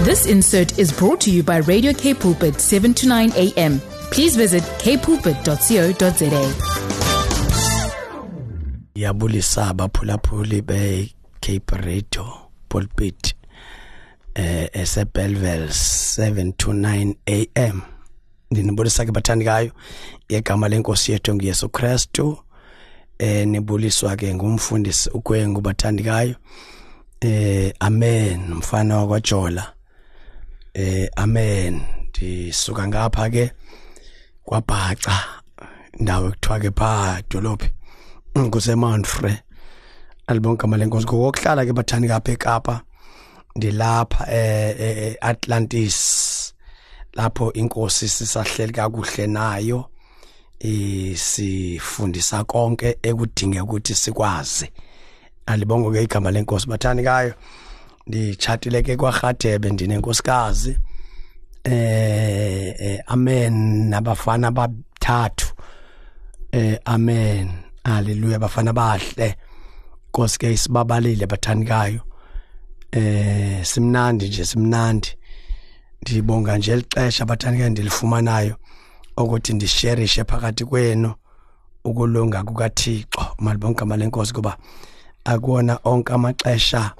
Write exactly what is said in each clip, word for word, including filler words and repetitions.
This insert is brought to you by Radio K Pulpit seven to nine a m. Please visit k pulpit dot co dot za. Yabulisa abaphulaphuli be Cape Radio Pulpit eh eseBellville seven to nine a m. Ndinibulisa ke bathandikayo igama lenkosi yethu ngiyesu Kristu eh nibuliswa ke ngumfundisi uGwengu bathandikayo eh amen mfana wakwaJola eh amen ndisuka ngapha ke kwaBhaca indawo ekuthiwa ke pha dolophi nguse Free alibonke amalenkosi ngokuhlala ke bathandika apha eKapa ndilapha eh Atlantis lapho inkosi sisahleli kakuhle nayo isifundisa konke ekudinge ukuthi sikwazi alibonke ke igama lenkosi bathandikayo ndichatile ke kwaRhadebe ndinenkosikazi eh amen nabafana bathathu eh amen haleluya bafana bahle Nkosi ke isibabalile bathandikayo eh simnandi nje simnandi ndibonga nje licesha bathandikayo ndilifumanayo ukuthi ndisharishe phakathi kwenu ukulunga kukaThixo malibonke amalenkosi kuba akuona onke amaxesha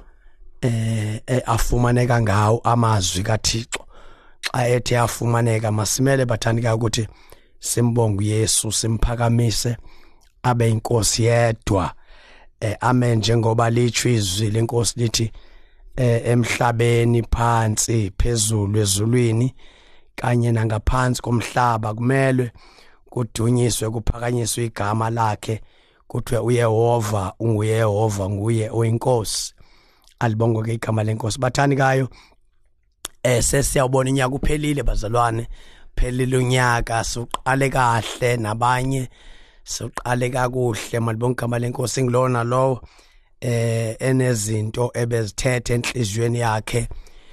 eh afumaneka ngawo amazwi kaThixo xa ethe afumaneka masimele bathandikayo ukuthi simbonge uYesu simphakamise abe inkosi yedwa eh amen njengoba lithwe izwi lenkosi lithi eh emhlabeni phansi phezulu ezulwini kanye nangaphansi komhlaba kumelwe kudunyiswe kuphakanyiswe igama lakhe kuthiwe uYehova unguYehova nguye oyinkosi alibonke ke igama lenkosi bathandikayo eh sesiyabona inyaka uphelile bazalwane phelile unyaka suqale kahle nabanye suqale kakuhle malibonke igama lenkosi ngilona lo eh enezinto ebezithethe enhlizweni yakhe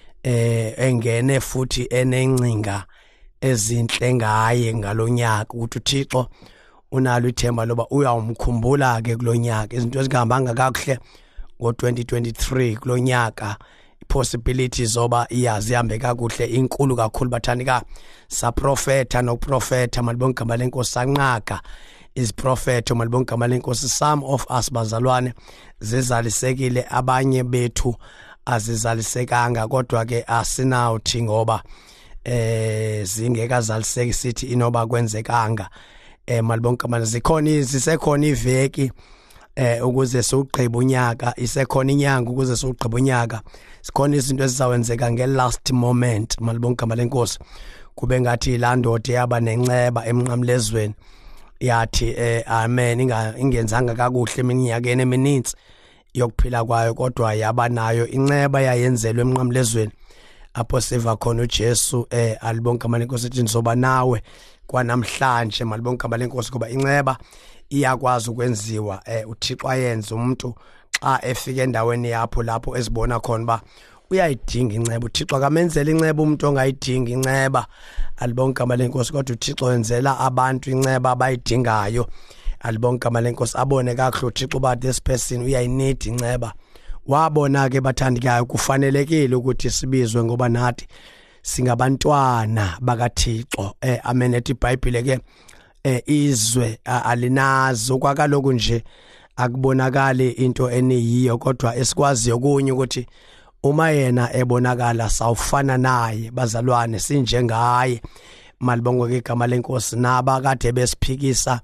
eh engene futhi enencinga ezinhle ngaye ngalonyaka ukuthi uThixo unalo ithemba loba uyawumkhumbula ke kulonyaka izinto ezingahambanga kakuhle ngo twenty twenty-three kulonyaka possibilities zoba iyazi ihambe kakuhle inkulu kakhulu bathandika sa prophetha no prophetha malibonke igama lenkosi sanqaka is prophet malibonke igama lenkosi some of us bazalwane zizalisekile abanye bethu azizalisekanga kodwa ke asinawuthi ngoba eh zingekazaliseki sithi inoba kwenzekanga eh malibonke amana zikhona izisekhona iveki eh ukuze siugqiba unyaka isekhona inyanga ukuze siugqiba unyaka sikhona izinto ezizawenzeka ngelast moment malibonke igama lenkosi kube ngathi ilandode yaba nenceba emnqamlezweni yathi eh amen ingenzanga kakuhle eminyakeni emininzi yokuphila kwayo kodwa yaba nayo inceba yayenzelwe emnqamlezweni apho siva khona uJesu eh alibonke igama lenkosi ethi nizoba nawe kwanamhlanje malibonke igama lenkosi kuba inceba iyakwazi ukwenziwa eh uThixo ayenze umuntu xa efika endaweni yapho lapho ezibona khona ba uyayidinga inceba uThixo akamenzela inceba umuntu ongayidingi inceba alibonke igama lenkosi kodwa uThixo wenzela abantu inceba abayidingayo alibonke igama lenkosi abone kakuhle uThixo ba this person uyayinid inceba wabona ke bathandikayo kufanelekile ukuthi sibizwe ngoba nathi singabantwana bakaThixo eh amen ethi iBhayibhile ke eh izwe alinazo kwakaloku nje akubonakala into eniyiyo kodwa esikwaziyo kunye ukuthi uma yena ebonakala sawufana naye bazalwane sinjengaye malibonke igama lenkosi naba kade besiphikisa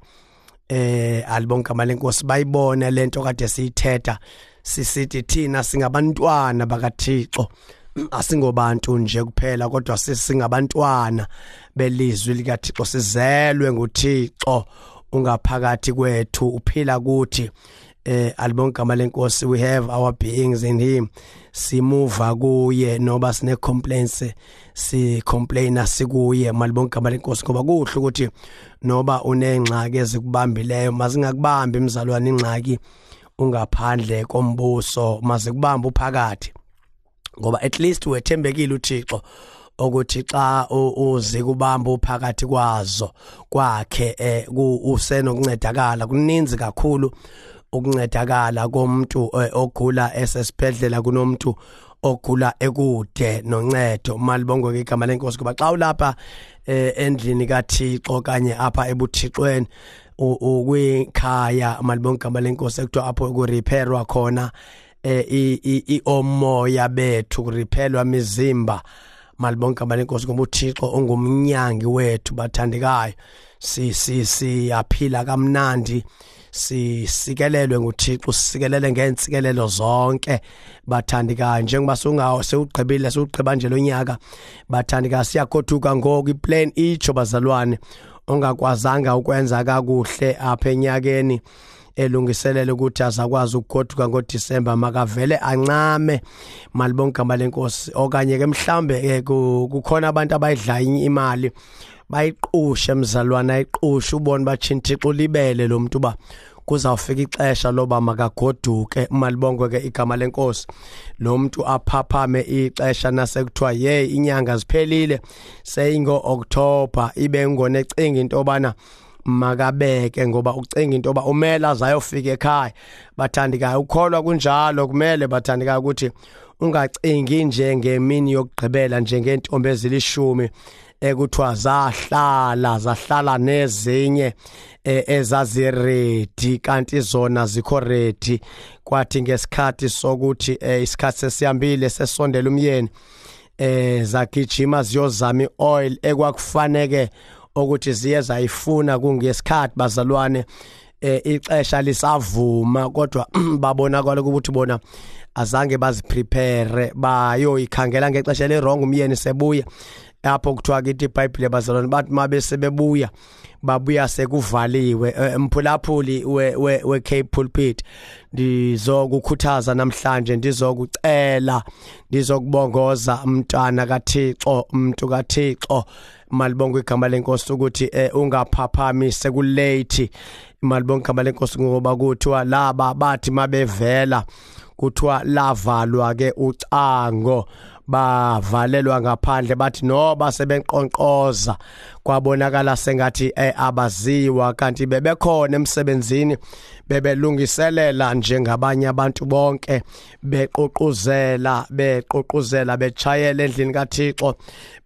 eh alibonke igama lenkosi bayibone lento kade siyithetha sisithi thina singabantwana bakaThixo asingobantu nje kuphela kodwa sisingabantwana belizwi likaThixo sizelwe nguThixo ungaphakathi kwethu uphila kuthi eh alibonke igama lenkosi we have our beings in him simuva kuye noba sine complaints si complaina sikuye malibonke igama lenkosi ngoba kuhle ukuthi noba unengxaki ezikubambileyo mazingakubambi imizalwane ingxaki ungaphandle kombuso maze kubamba uphakathi ngoba at least wethembekile uThixo ukuthi xa uze kubamba uphakathi kwazo kwakhe eh usenokuncedakala kuninzi kakhulu ukuncedakala komuntu ogula esesibhedlela kunomuntu ogula ekude noncedo. Malibongwe ke igama lenkosi kuba xa ulapha endlini kaThixo kanye apha ebuthixweni ukwikhaya malibongwe igama lenkosi ekuthiwa apho ku repairwa khona i omoya bethu, ku repairwa imizimba. Malibongwe igama lenkosi ngoba uThixo ongumnyangi wethu bathandekayo. si si siyaphila kamnandi, sisikelelwe nguThixo, sikelele ngentsikelelo zonke bathandikayo. Njengoba sungawo sewugqibile sewugqiba nje lo nyaka bathandikayo, siyakhothuka ngoku iplan icho bazalwane ongakwazanga ukwenza kakuhle apha enyakeni elungiselele ukuthi azakwazi ukukhothuka ngoDisemba makavele ancame. Malibonke igama lenkosi. Okanye ke mhlambe kukhona abantu abayidla imali bayiqushe mzalwana, ayiqushe ubone bachinthixo libele lo muntu ba kuzawufika ixesha loba makagoduke. Malibongwe ke igama lenkosi. Lo muntu aphaphame ixesha nasekuthiwa hey inyanga ziphelile seyingo October ibe ngone ecinga into obana makabeke ngoba ucinga into oba umela azayofika ekhaya. Bathandikayo ukholwa kunjalo, kumele bathandikayo ukuthi ungacingi nje ngemini yokugqibela njengentombi ezilishumi ekuthiwa zahlala zahlala nezinye ezaziredi kanti zona zikho ready, kwathi ngesikhathi sokuthi isikhathi sesihambile sesondela umyeni zagijima ziyozama ioil ekwakufaneke ukuthi ziyeza ifuna kungesikhathi bazalwane ixesha lisavuma, kodwa babonakala ukuthi bona azange baziprepare bayoyikhangela ngexesha le wrong umyeni sebuya. Lapho kuthiwa kithi iBhayibheli bazalwane bathi mabe sebebuya babuya sekuvaliwe. Mphulaphuli we we Cape Pulpit ndizokukhuthaza namhlanje, ndizokucela ndizokubongoza umntwana kaThixo, umuntu kaThixo. Malibongwe igama lenkosi ukuthi ungaphaphami sekulate. Malibongwe igama lenkosi ngoba kuthiwa laba bathi mabevela kuthiwa lavalwa ke ucango, bavalelwa ngaphandle bathi noba sebenqonqoza kwabonakala sengathi abaziwa kanti bebekhona emsebenzini bebelungiselela njengabanye abantu bonke, beqoquzela beqoquzela bechayela endlini kaThixo,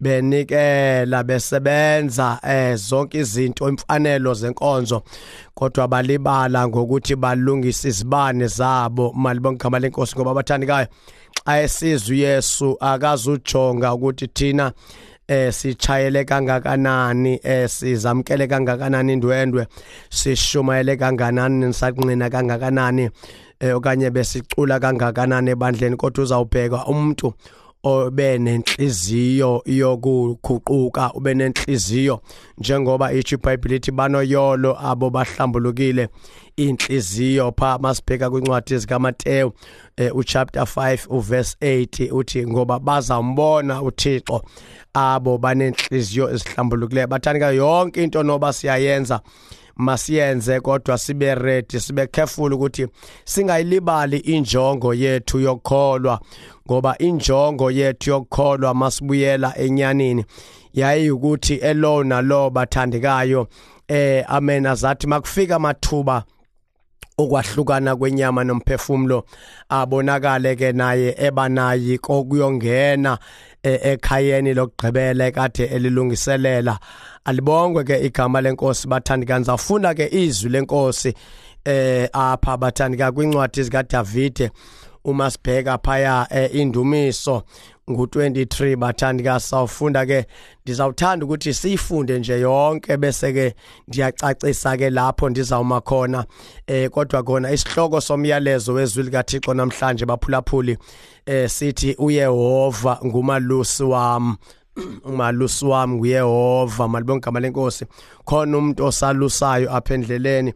benikela besebenza zonke izinto imfanelo zenkonzo, kodwa balibala ngokuthi balungisa izibane zabo. Malibonke igama lenkosi ngoba bathandikayo ayesizwe uYesu akazujonga ukuthi thina eh sichayele kangakanani, eh sizamkele kangakanani indwendwe, sishumayele kangakanani nisaqina kangakanani, eh okanye besicula kangakanani ebandleni, kodwa uzawubheka umuntu obe nenhliziyo yokuguquka, ube nenhliziyo njengoba ithi iBhayibheli ithi banoyolo abo bahlambulukile inhliziyo. Pha masibheka kwincwadi zikaMateyu u chapter five u verse eight uthi ngoba bazambona uThixo abo banenhliziyo ezihlambulukileyo. Bathandika yonke into noba siyayenza masiyenze kodwa sibe ready, sibe careful ukuthi singayilibali injongo yethu yokholwa, ngoba injongo yethu yokholwa masibuyela enyanini yayi ukuthi elona lo bathandikayo eh amen azathi makufika mathuba okwahlukana kwenyama nomphefumulo abonakale ke naye ebanayi kokuyongena ekhayeni lokugqibela kade elilungiselela. Alibongwe ke igama lenkosi bathandika. Ngizafunda ke izwi lenkosi eh apha bathandika kwincwadi zikaDavide uma sibheka phaya indumiso ngu twenty-three bathandika. Sawufunda ke, ndizawuthanda ukuthi sifunde nje yonke bese ke ndiyacacisa ke lapho ndizawuma khona eh kodwa khona isihloko somyalezo wezwi likaThixo namhlanje baphulaphuli eh sithi uYehova ngumalusi wami. Umalusi wami nguYehova. Malibonke igama lenkosi. Khona umuntu osalusayo apha endleleni,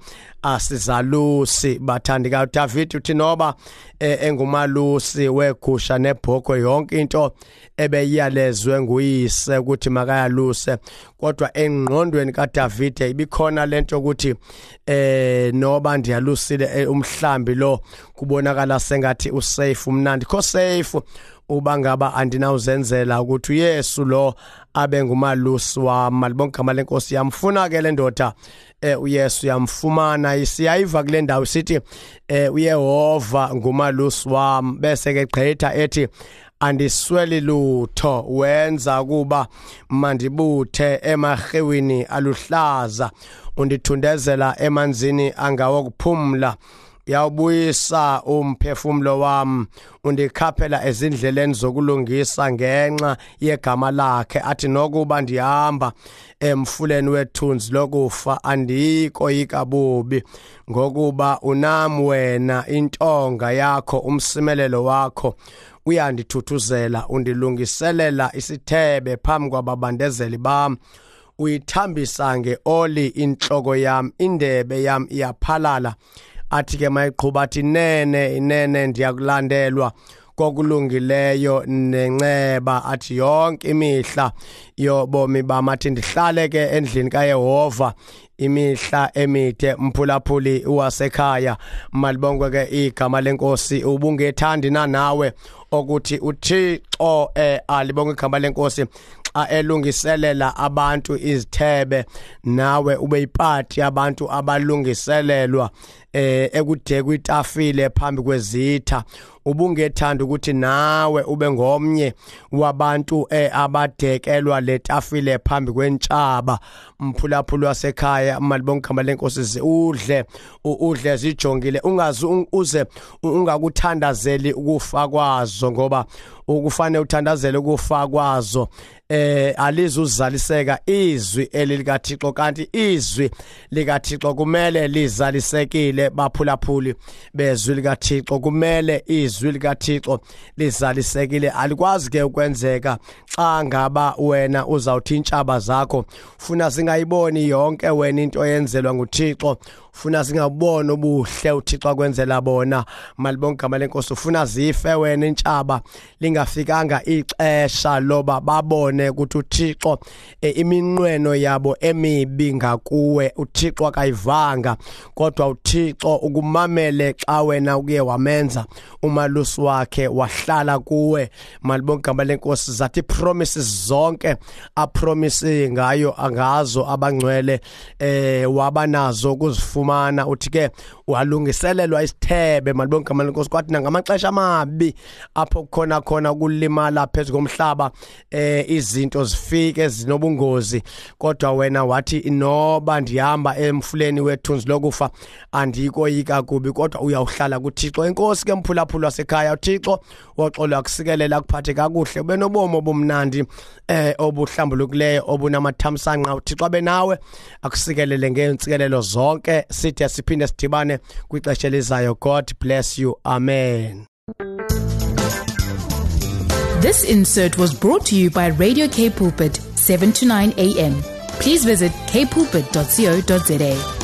asizalusi bathandika. uDavide uthi noba engumalusi wegusha nebhokwe yonke into ebeyiyalezwe nguyise ukuthi makayaluse, kodwa engqondweni kaDavide ibikhona lento ukuthi eh noba ndiyalusile umhlambi lo kubonakala sengathi usafe umnandi kho safe uba ngaba andinawuzenzela ukuthi uYesu lo abe ngumalusi wami. Malibonke igama lenkosi. Yamfuna ke le ndoda eh uYesu yamfumana. Isiyayiva kule ndawo sithi eh uYehova ngumalusi wami, bese ke gqitha ethi andisweli lutho, wenza kuba mandibuthe emahewini aluhlaza, undithundezela emanzini angawokuphumla. Yawubuyisa umphefumulo wami, undikhaphela ezindleleni zokulungisa ngenxa yegama lakhe. Athi nokuba ndihamba emfuleni wethunzi lokufa, andiko yikabubi, ngokuba unami wena, intonga yakho, umsimelelo wakho uyandithuthuzela. Undilungiselela isithebe phambi kwababandezeli bami, uyithambisa ngeoli inhloko yami, indebe yami iyaphalala. Athi ke mayiqhuba athi nene inene ndiyakulandelwa kokulungileyo nenceba. Athi yonke imihla yobomi bami, athi ndihlale ke endlini kaYehova imihla emide, mphulaphuli wasekhaya. Malibongwe ke igama lenkosi. Ubungethandi na nawe ukuthi uThixo eh alibonge igama lenkosi xa elungiselela abantu izithebe, nawe ube yipati abantu abalungiselelwa eh ekude kwitafile phambi kwezitha. Ubungethanda ukuthi nawe ube ngomnye wabantu eh abadekelwa letafile phambi kwentshaba. Mphulaphuli wasekhaya, malibonke igama lenkosi. Udle udle zijongile, ungazi uze ungakuthandazeli ukufa kwazo, ngoba ukufanele uthandazele ukufa kwazo eh alizuzaliseka izwi elikaThixo, kanti izwi likaThixo kumele lizalisekile. Baphulaphuli bezwi likaThixo kumele izwi likaThixo lizalisekile. Alikwazi ke ukwenzeka xa ngaba wena uzawuthi intshaba zakho funa singayiboni yonke wena into yenzelwa nguThixo, funa singabona ubuhle uThixo akwenzela bona. Malibonke igama lenkosi. Ufuna zife wena intshaba, lingafikanga ixesha loba babone ukuthi uThixo iminqweno yabo emibi ngakuwe uThixo akayivanga, kodwa uThixo ukumamele xa wena uke wamenza umalusi wakhe wahlala kuwe. Malibonke igama lenkosi. Zathi promises zonke apromise ngayo angazo abangcwele eh wabanazo ukuzifumana. Uthi ke walungiselelwa isithebe. Malibonke igama lenkosi. Kwathi ngamaxesha amabi apho khona khona ukulimala phezulu komhlaba eh izinto zifike zinobungozi, kodwa wena wathi noba ndihamba emfuleni wethunzi lokufa andikoyika kubi, kodwa uyawuhlala kuThixo. Inkosi ke mphulaphuli wasekhaya, uThixo woxolo akusikelela akuphathe kakuhle, ube nobomo obumnandi eh obuhlambulukileyo obunamathamsanqa. uThixo abe nawe akusikelele ngeentsikelelo zonke. Sithi siphinde sidibane kwixesha elizayo. God bless you. Amen. This insert was brought to you by Radio K Pulpit, seven to nine a.m. Please visit k pulpit dot co dot za.